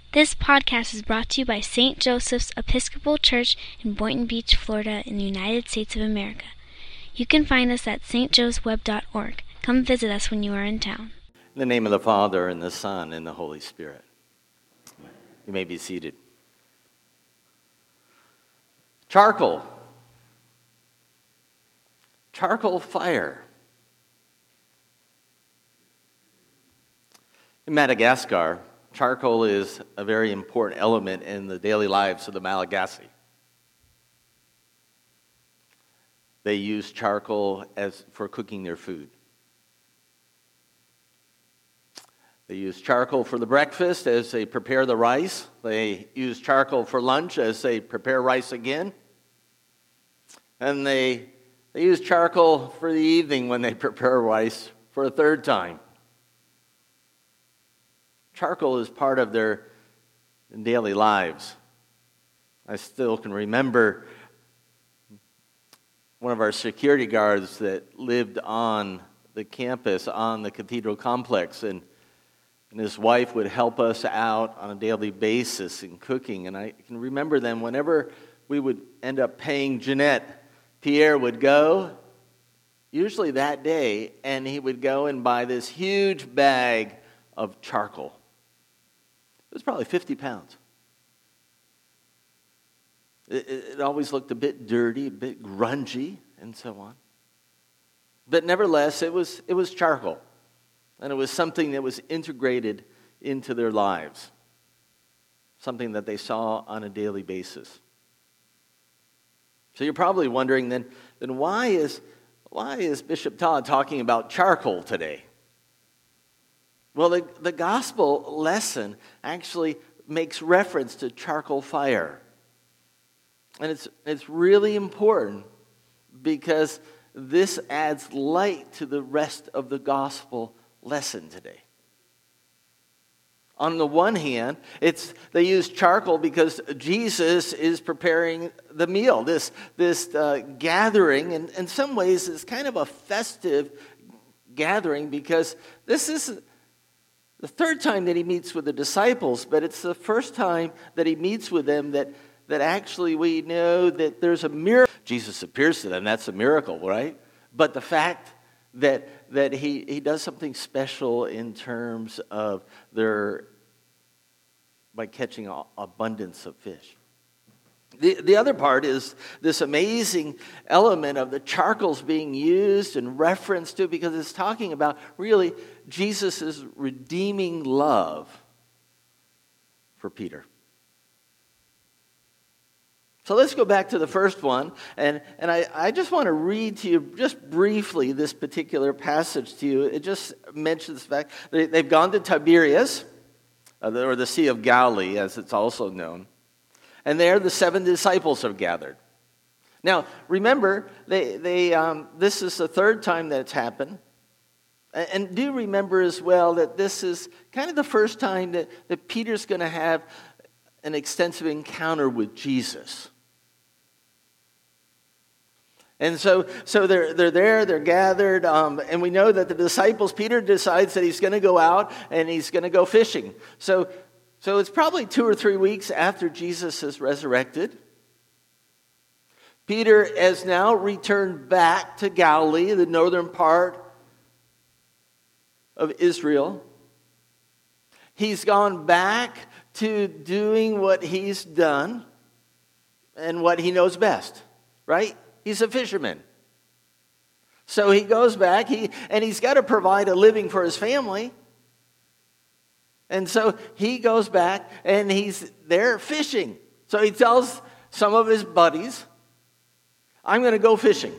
This podcast is brought to you by St. Joseph's Episcopal Church in Boynton Beach, Florida, in the United States of America. You can find us at stjosephweb.org. Come visit us when you are in town. In the name of the Father, and the Son, and the Holy Spirit. You may be seated. Charcoal. Charcoal fire. In Madagascar, charcoal is a very important element in the daily lives of the Malagasy. They use charcoal for cooking their food. They use charcoal for the breakfast as they prepare the rice. They use charcoal for lunch as they prepare rice again. And they use charcoal for the evening when they prepare rice for a third time. Charcoal is part of their daily lives. I still can remember one of our security guards that lived on the campus, on the cathedral complex, and his wife would help us out on a daily basis in cooking. And I can remember then, whenever we would end up paying Jeanette, Pierre would go, usually that day, and he would go and buy this huge bag of charcoal. It was probably 50 pounds. It always looked a bit dirty, a bit grungy, and so on. But nevertheless, it was charcoal. And it was something that was integrated into their lives. Something that they saw on a daily basis. So you're probably wondering then why is Bishop Todd talking about charcoal today? Well, the gospel lesson actually makes reference to charcoal fire. And it's really important because this adds light to the rest of the gospel lesson today. On the one hand, they use charcoal because Jesus is preparing the meal. This gathering, and in some ways, is kind of a festive gathering because this is the third time that he meets with the disciples, but it's the first time that he meets with them that actually we know that there's a miracle. Jesus appears to them, that's a miracle, right? But the fact that he does something special in terms of by catching an abundance of fish. The other part is this amazing element of the charcoals being used and referenced to, because it's talking about really Jesus' redeeming love for Peter. So let's go back to the first one, and I just want to read to you just briefly this particular passage to you. It just mentions the fact that they've gone to Tiberias, or the Sea of Galilee, as it's also known. And there the 7 disciples have gathered. Now, remember, this is the third time that it's happened. And do remember as well that this is kind of the first time that Peter's going to have an extensive encounter with Jesus. And so they're there, they're gathered, and we know that the disciples, Peter decides that he's going to go out and he's going to go fishing. So it's probably 2 or 3 weeks after Jesus is resurrected. Peter has now returned back to Galilee, the northern part of Israel. He's gone back to doing what he's done and what he knows best, right? He's a fisherman. So he goes back, he's got to provide a living for his family. And so he goes back and he's there fishing. So he tells some of his buddies, I'm going to go fishing.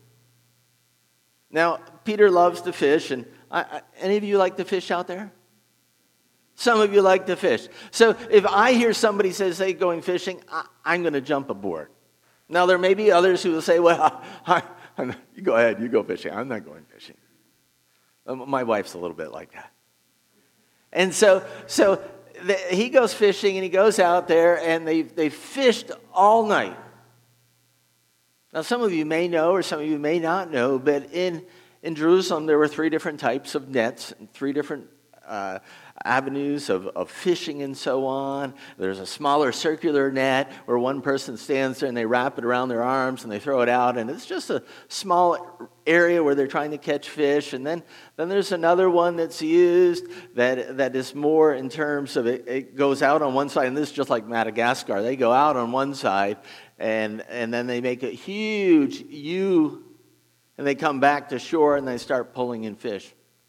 Now, Peter loves to fish, and any of you like to fish out there? Some of you like to fish. So if I hear somebody says they're going fishing, I'm going to jump aboard. Now, there may be others who will say, well, you go ahead, you go fishing. I'm not going fishing. My wife's a little bit like that. And so he goes fishing, and he goes out there, and they fished all night. Now, some of you may know, or some of you may not know, but in Jerusalem, there were 3 different types of nets, and 3 different avenues of fishing and so on. There's a smaller circular net where one person stands there and they wrap it around their arms and they throw it out, and it's just a small area where they're trying to catch fish. And then there's another one that's used that is more in terms of it goes out on one side, and this is just like Madagascar. They go out on one side and then they make a huge U, and they come back to shore and they start pulling in fish.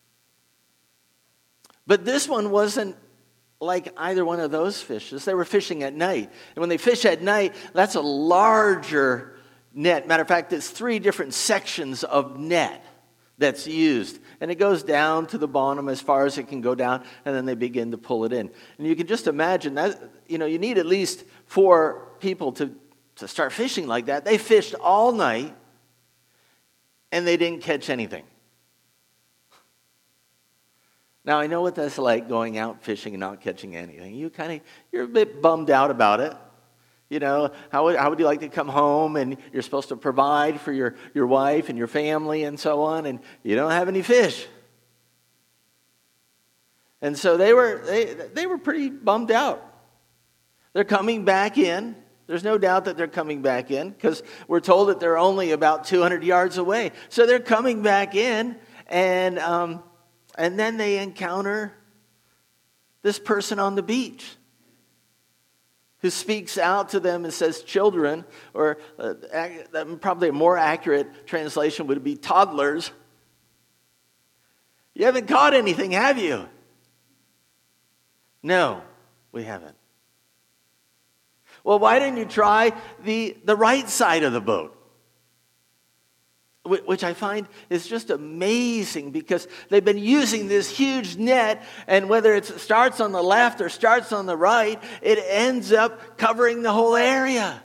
But this one wasn't like either one of those fishes. They were fishing at night. And when they fish at night, that's a larger net. Matter of fact, it's 3 different sections of net that's used. And it goes down to the bottom as far as it can go down, and then they begin to pull it in. And you can just imagine that, you need at least 4 people to start fishing like that. They fished all night, and they didn't catch anything. Now, I know what that's like, going out fishing and not catching anything. You're a bit bummed out about it. How would you like to come home and you're supposed to provide for your wife and your family and so on, and you don't have any fish? And so they were pretty bummed out. They're coming back in. There's no doubt that they're coming back in, because we're told that they're only about 200 yards away. So they're coming back in, and then they encounter this person on the beach who speaks out to them and says, children, or probably a more accurate translation would be toddlers. You haven't caught anything, have you? No, we haven't. Well, why didn't you try the right side of the boat? Which I find is just amazing, because they've been using this huge net, and whether it starts on the left or starts on the right, it ends up covering the whole area.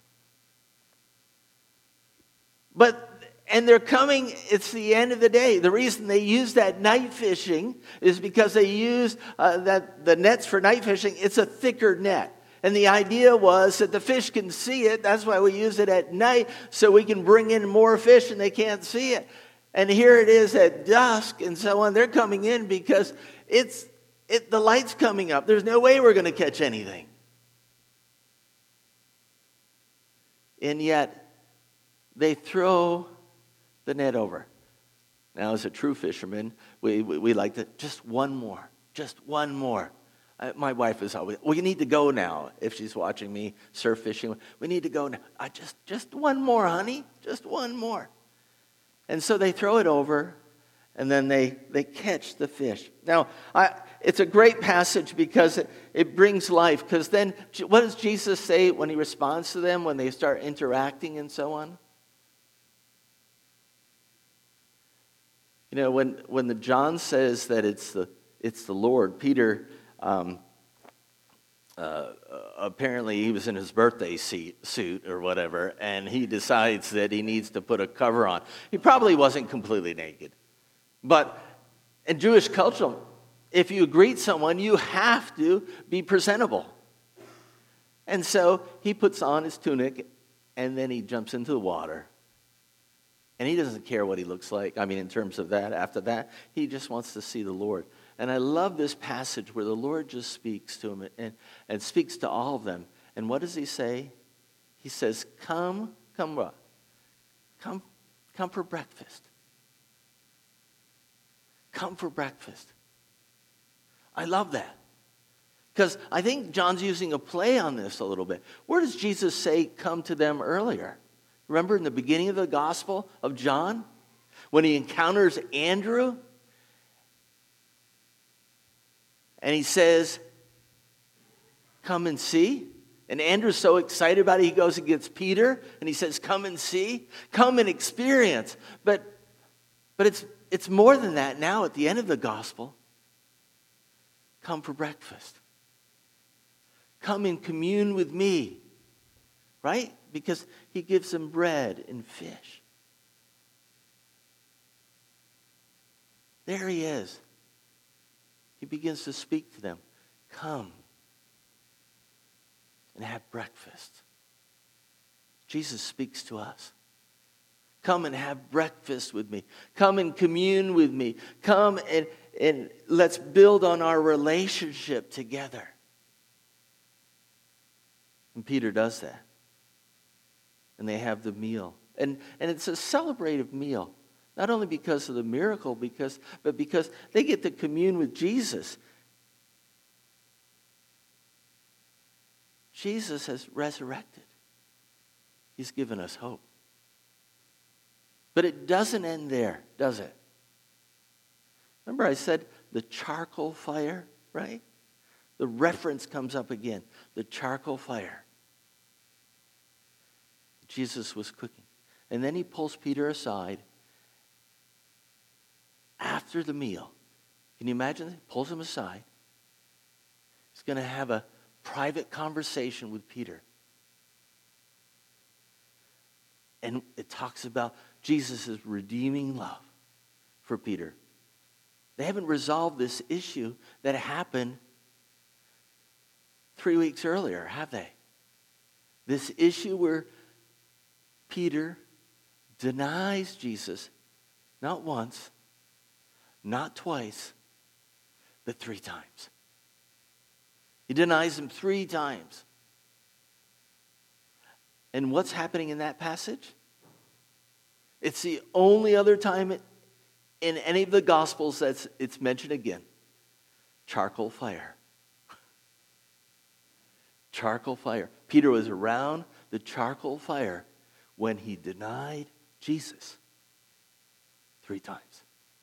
And they're coming, it's the end of the day. The reason they use that night fishing is because they use the nets for night fishing. It's a thicker net. And the idea was that the fish can see it. That's why we use it at night, so we can bring in more fish and they can't see it. And here it is at dusk and so on. They're coming in because the light's coming up. There's no way we're going to catch anything. And yet, they throw the net over. Now, as a true fisherman, we like to, just one more. My wife is always, we need to go now. If she's watching me surf fishing, we need to go now. Just one more, honey. Just one more. And so they throw it over, and then they catch the fish. Now, it's a great passage because it brings life. Because then, what does Jesus say when he responds to them, when they start interacting and so on? When the John says that it's the Lord, Peter... apparently he was in his birthday suit or whatever, and he decides that he needs to put a cover on. He probably wasn't completely naked. But in Jewish culture, if you greet someone, you have to be presentable. And so he puts on his tunic, and then he jumps into the water. And he doesn't care what he looks like. In terms of that, after that, he just wants to see the Lord. And I love this passage where the Lord just speaks to him and speaks to all of them. And what does he say? He says, come what? Come for breakfast. Come for breakfast. I love that. Because I think John's using a play on this a little bit. Where does Jesus say come to them earlier? Remember in the beginning of the Gospel of John? When he encounters Andrew? And he says, come and see. And Andrew's so excited about it, he goes and gets Peter, and he says, come and see. Come and experience. But it's more than that now at the end of the gospel. Come for breakfast. Come and commune with me. Right? Because he gives them bread and fish. There he is. He begins to speak to them. Come and have breakfast. Jesus speaks to us. Come and have breakfast with me. Come and commune with me. Come and let's build on our relationship together. And Peter does that. And they have the meal. And it's a celebrative meal. Not only because of the miracle, but because they get to commune with Jesus. Jesus has resurrected. He's given us hope. But it doesn't end there, does it? Remember I said the charcoal fire, right? The reference comes up again. The charcoal fire. Jesus was cooking. And then he pulls Peter aside after the meal. Can you imagine? He pulls him aside. He's going to have a private conversation with Peter. And it talks about Jesus' redeeming love for Peter. They haven't resolved this issue that happened 3 weeks earlier, have they? This issue where Peter denies Jesus not once, not twice, but 3 times. He denies him 3 times. And what's happening in that passage? It's the only other time in any of the Gospels that it's mentioned again. Charcoal fire. Charcoal fire. Peter was around the charcoal fire when he denied Jesus 3 times.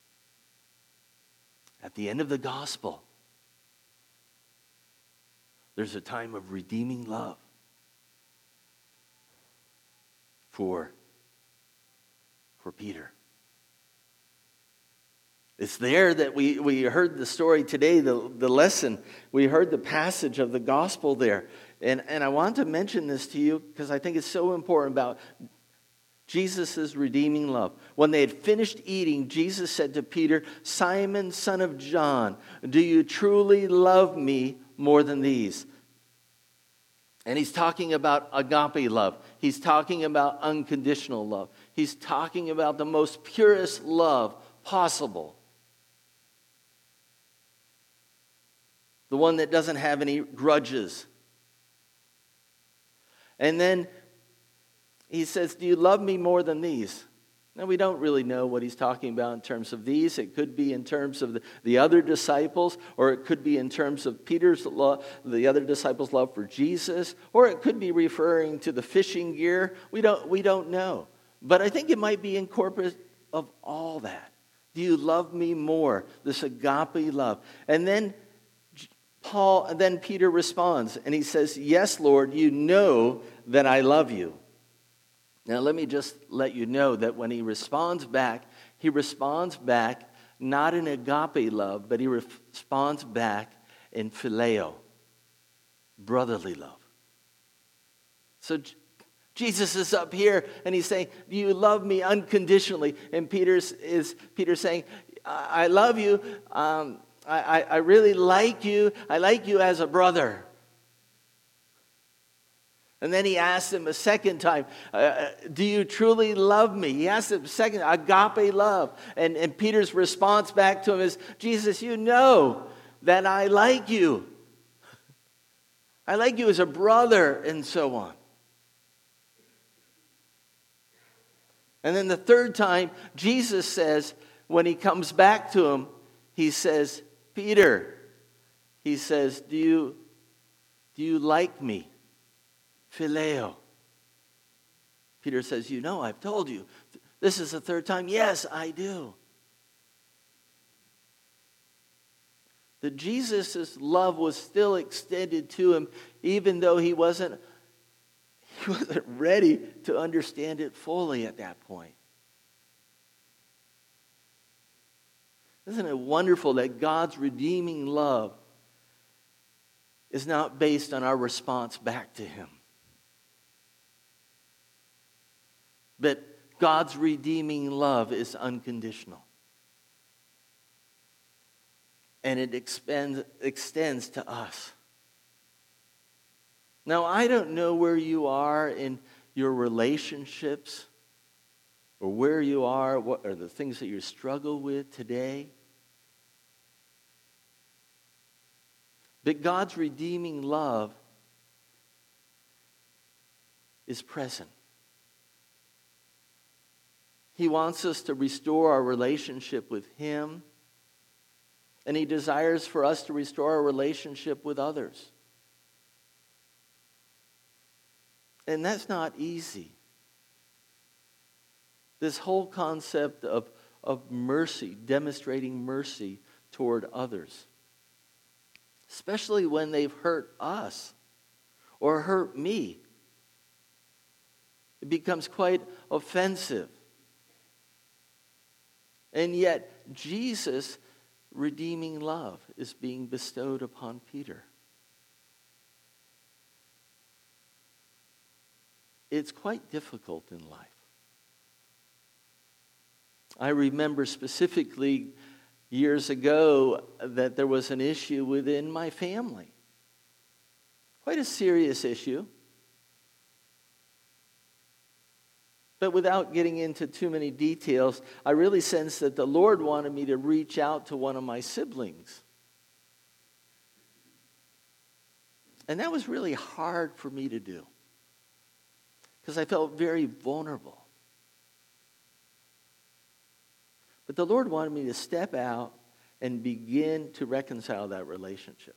At the end of the gospel, there's a time of redeeming love for Peter. It's there that we heard the story today, the lesson. We heard the passage of the gospel there. And I want to mention this to you because I think it's so important about Jesus' redeeming love. When they had finished eating, Jesus said to Peter, "Simon, son of John, do you truly love me more than these?" And he's talking about agape love. He's talking about unconditional love. He's talking about the most purest love possible. The one that doesn't have any grudges. And then he says, "Do you love me more than these?" Now, we don't really know what he's talking about in terms of these. It could be in terms of the other disciples, or it could be in terms of Peter's love, the other disciples' love for Jesus, or it could be referring to the fishing gear. We don't know. But I think it might be in corporate of all that. Do you love me more? This agape love. And then Peter responds, and he says, "Yes, Lord, you know that I love you." Now, let me just let you know that when he responds back not in agape love, but he responds back in phileo, brotherly love. So Jesus is up here, and he's saying, "Do you love me unconditionally?" And Peter's saying, "I love you. I really like you. I like you as a brother." And then he asks him a second time, "Do you truly love me?" He asks him a second, agape love. And Peter's response back to him is, "Jesus, you know that I like you. I like you as a brother," and so on. And then the third time, Jesus says, when he comes back to him, he says, "Peter," he says, do you like me? Phileo. Peter says, "You know, I've told you." This is the third time. "Yes, I do." That Jesus' love was still extended to him, even though he wasn't ready to understand it fully at that point. Isn't it wonderful that God's redeeming love is not based on our response back to him? But God's redeeming love is unconditional. And it extends to us. Now, I don't know where you are in your relationships, or where you are, what are the things that you struggle with today. But God's redeeming love is present. He wants us to restore our relationship with Him, and He desires for us to restore our relationship with others. And that's not easy. This whole concept of mercy, demonstrating mercy toward others, especially when they've hurt us or hurt me, it becomes quite offensive. And yet, Jesus' redeeming love is being bestowed upon Peter. It's quite difficult in life. I remember specifically years ago that there was an issue within my family. Quite a serious issue. But without getting into too many details, I really sensed that the Lord wanted me to reach out to one of my siblings. And that was really hard for me to do, because I felt very vulnerable. But the Lord wanted me to step out and begin to reconcile that relationship.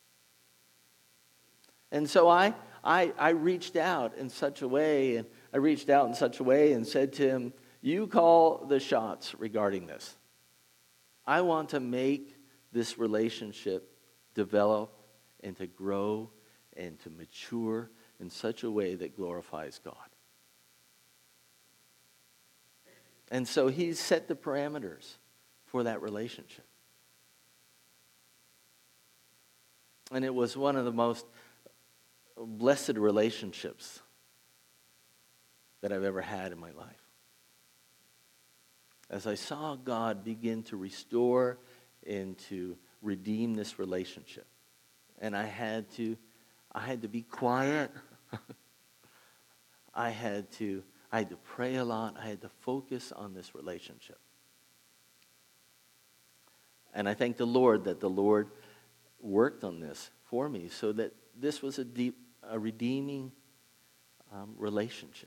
And so I reached out in such a way, and said to him, "You call the shots regarding this. I want to make this relationship develop and to grow and to mature in such a way that glorifies God." And so he set the parameters for that relationship. And it was one of the most blessed relationships that I've ever had in my life. As I saw God begin to restore and to redeem this relationship. And I had to be quiet. I had to pray a lot. I had to focus on this relationship. And I thank the Lord that the Lord worked on this for me so that this was a redeeming relationship.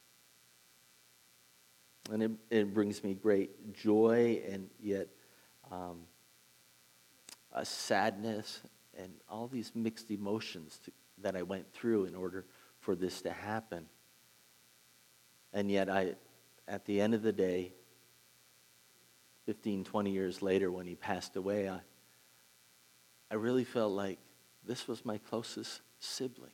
And it brings me great joy and yet a sadness and all these mixed emotions that I went through in order for this to happen. And yet at the end of the day, 15, 20 years later when he passed away, I really felt like this was my closest sibling.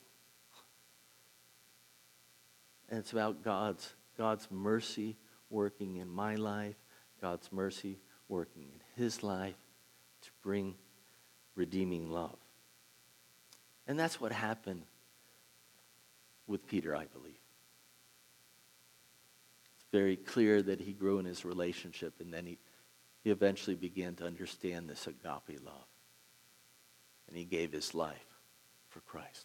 And it's about God's mercy working in my life, God's mercy working in his life to bring redeeming love. And that's what happened with Peter, I believe. It's very clear that he grew in his relationship, and then he eventually began to understand this agape love. And he gave his life for Christ.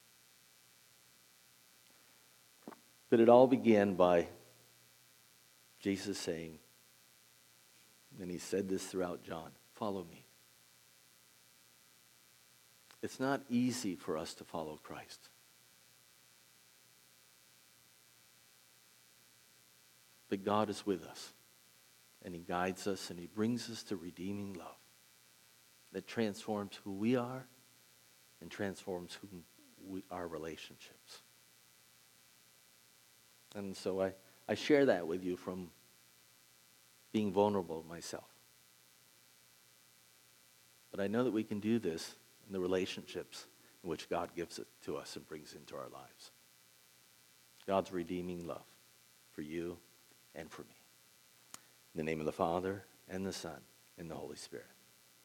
But it all began by Jesus saying, and he said this throughout John, "Follow me." It's not easy for us to follow Christ. But God is with us, and he guides us, and he brings us to redeeming love that transforms who we are and transforms our relationships. And so I share that with you from being vulnerable myself. But I know that we can do this in the relationships in which God gives it to us and brings into our lives. God's redeeming love for you and for me. In the name of the Father, and the Son, and the Holy Spirit.